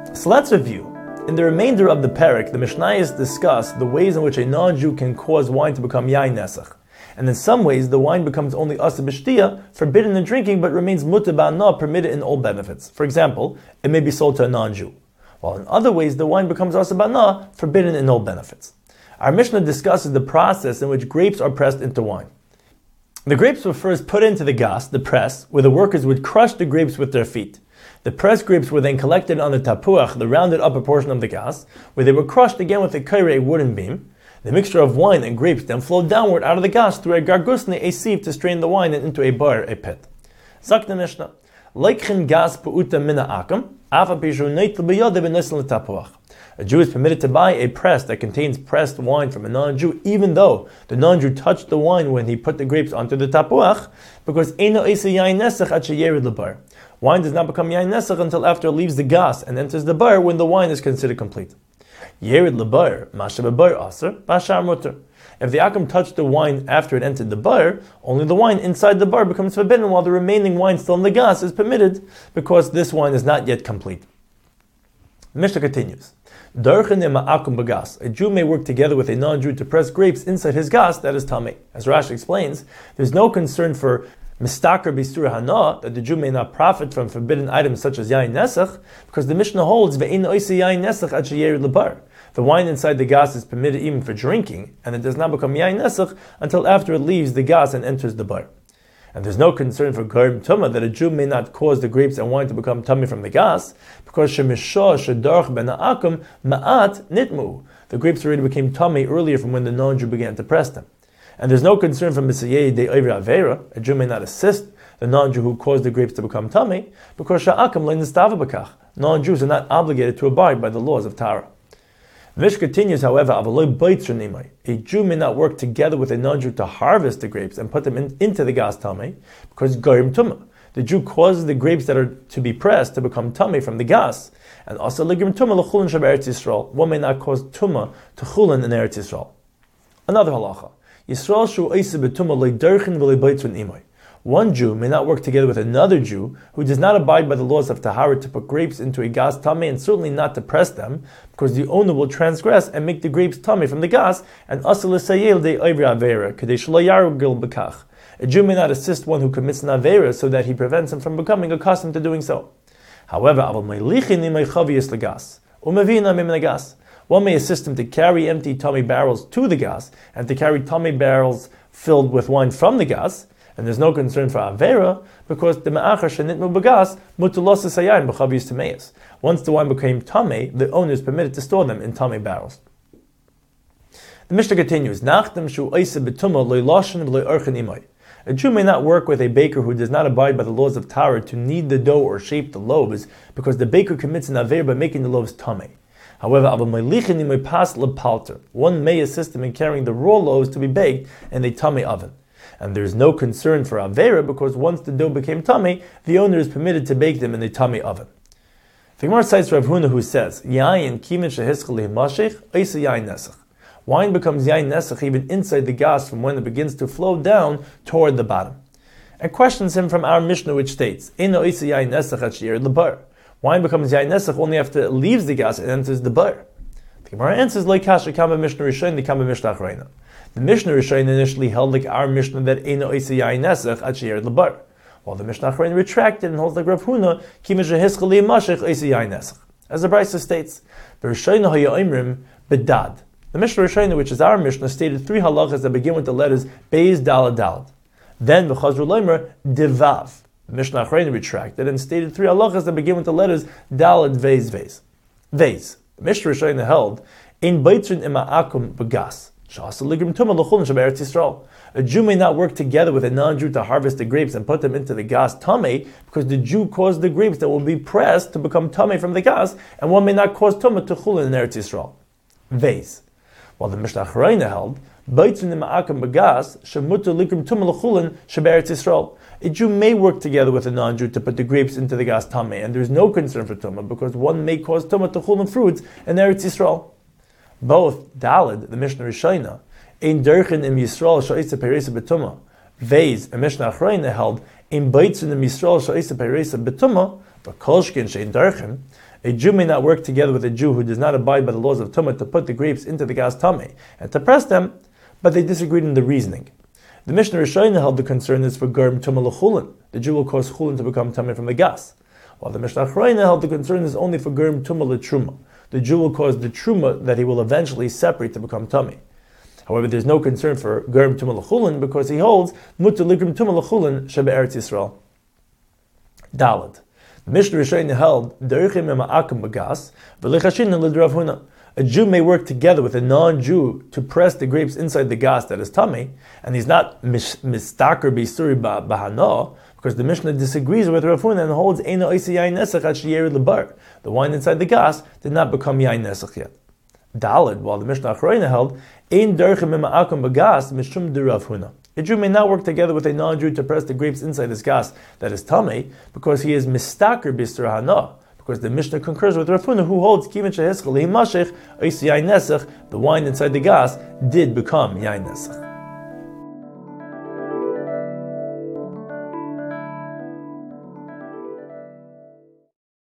So let's review. In the remainder of the parak, the Mishnayos discuss the ways in which a non-Jew can cause wine to become yain nesach. And in some ways, the wine becomes only asa b'shtiya, forbidden in drinking, but remains mutar ba'ana, permitted in all benefits. For example, it may be sold to a non-Jew. While in other ways, the wine becomes asa ba'ana, forbidden in all benefits. Our Mishnah discusses the process in which grapes are pressed into wine. The grapes were first put into the gas, the press, where the workers would crush the grapes with their feet. The pressed grapes were then collected on the tapuach, the rounded upper portion of the gas, where they were crushed again with a kaireh, a wooden beam. The mixture of wine and grapes then flowed downward out of the gas through a gargusne, a sieve, to strain the wine and into a bar, a pit. Zak the Mishnah, Leikchen gas pu'uta mina akam, afa pishu neitel b'yode b'nisel tapuach. A Jew is permitted to buy a press that contains pressed wine from a non-Jew, even though the non-Jew touched the wine when he put the grapes onto the tapuach, because eino esa yain nesach at sheyerid lebar. Wine does not become yain nesach until after it leaves the gas and enters the bar, when the wine is considered complete. Yerid lebar, masha bebar aser, bashar mutter. If the akam touched the wine after it entered the bar, only the wine inside the bar becomes forbidden, while the remaining wine still in the gas is permitted, because this wine is not yet complete. The Mishnah continues. A Jew may work together with a non-Jew to press grapes inside his gas, that is tamei. As Rashi explains, there's no concern for mistaker bisur hana, that the Jew may not profit from forbidden items such as yain nesach, because the Mishnah holds ve'in oise yain nesach at sheyerid lebar. The wine inside the gas is permitted even for drinking, and it does not become yain nesach until after it leaves the gas and enters the bar. And there's no concern for garim tumah, that a Jew may not cause the grapes and wine to become tummy from the gas, because shemishah shedarch ben ha'akum ma'at nitmu. The grapes already became tummy earlier from when the non-Jew began to press them. And there's no concern for misayeh de oivra avera. A Jew may not assist the non-Jew who caused the grapes to become tummy, because sha'akam le'nistava b'kach. Non-Jews are not obligated to abide by the laws of Torah. The Mishnah continues, however, a Jew may not work together with a non-Jew to harvest the grapes and put them into the gas tamei, because garim tumah. The Jew causes the grapes that are to be pressed to become tamei from the gas, and also legrim tumah l'chulin sheb Eretz Yisrael. One may not cause tumah to chulin in Eretz Yisrael. Another halacha: Yisrael shu oiseh betumah leiderchin v'leibaytzun imay. One Jew may not work together with another Jew who does not abide by the laws of Tahara to put grapes into a gas tamei, and certainly not to press them, because the owner will transgress and make the grapes tamei from the gas, and asal l'sayel de oivri avera kadesh lo yargil bekach. A Jew may not assist one who commits an avera so that he prevents him from becoming accustomed to doing so. However, aval me'lichin imay chaviyas legas umevina mim legas. One may assist him to carry empty tamei barrels to the gas and to carry tamei barrels filled with wine from the gas. And there's no concern for avera, because the me'achar shenitmu b'gas mutulos esayayin b'chaviyus tameis. Once the wine became tamei, the owner is permitted to store them in tamei barrels. The Mishnah continues: Nachdem shu oiseh betumah lo ylashin v'lo yorchen imay. A Jew may not work with a baker who does not abide by the laws of Torah to knead the dough or shape the loaves, because the baker commits an avera by making the loaves tamei. However, one may assist him in carrying the raw loaves to be baked in a tamei oven. And there is no concern for avera, because once the dough became tamei, the owner is permitted to bake them in a tamei oven. The Gemara cites Rav Huna, who says, "Yain kimin shehischel himashich oisa yain nesach." Wine becomes yain nesach even inside the gas from when it begins to flow down toward the bottom. And questions him from our Mishnah, which states, "Eino oisa yain nesach at she'er lebar." Wine becomes yain nesach only after it leaves the gas and enters the bar. The Gemara answers, "Lo kasha kama Mishnah Rishon, the kama Mishnah Achrayna." The Mishnah Rishon initially held like our Mishnah that Eino oiseh yain nesach at she'er lebar, while the Mishnah Achrayna retracted and holds like Rav Huna, kimin shehischel himashich oiseh yain nesach. As the Brisa states, "B'Rishayna hayomrim bedad." The Mishnah Rishayna, which is our Mishnah, stated three halachas that begin with the letters Beis Dalad Dalad. Then the Chazru Leimer Devav. The Mishnah Achrayna retracted and stated three halachas that begin with the letters Dalad Veis Veis. Veis. The Mishnah Rishayna held in Beitzrin Ima'akum Begas. A Jew may not work together with a non-Jew to harvest the grapes and put them into the gas tamei, because the Jew caused the grapes that will be pressed to become tamei from the gas, and one may not cause tumah to chulin in Eretz Yisrael. Veis. While the Mishnah Achrayna held, a Jew may work together with a non-Jew to put the grapes into the gas tamei, and there is no concern for tumah, because one may cause tumah to chulin fruits in Eretz Yisrael. Both Dalid, the Mishnah Rishayna, in Derchin im Yisrael sha'isa peresa betuma, Veis, a Mishnah Achrayna held in Beitzin im Yisrael sha'isa peresa betuma, but Kolshkin she'in Derchin, A Jew may not work together with a Jew who does not abide by the laws of Tumah to put the grapes into the gas Tameh and to press them, but they disagreed in the reasoning. The Mishnah Rishayna held the concern is for Germ Tumah L'chulin. The Jew will cause chulin to become Tameh from the gas, while the Mishnah Achrayna held the concern is only for Germ Tumah L'truma. The Jew will cause the truma that he will eventually separate to become Tameh. However, there's no concern for Germ Tumah L'chulin because he holds Mutter L'Germ Tumah L'chulin Shebe Eretz Yisrael. Daled. The Mishnah Rishayna held a Jew may work together with a non-Jew to press the grapes inside the gas that is tummy, and he's not mistaker bisuri bahana, because the Mishnah disagrees with Rav Huna and holds eina oisi yain nesach at sheyeri lebar. The wine inside the gas did not become yain nesach yet. Daled, while the Mishnah Achrayna held ein derchem mima'akum bagas mishum de Rav Huna. A Jew may not work together with a non-Jew to press the grapes inside this gas that is tummy, because he is mistaker bisur hana. Because the Mishnah concurs with Rav Huna, who holds kiven shehischal mashich oisi yain nesach. The wine inside the gas did become yain nesach.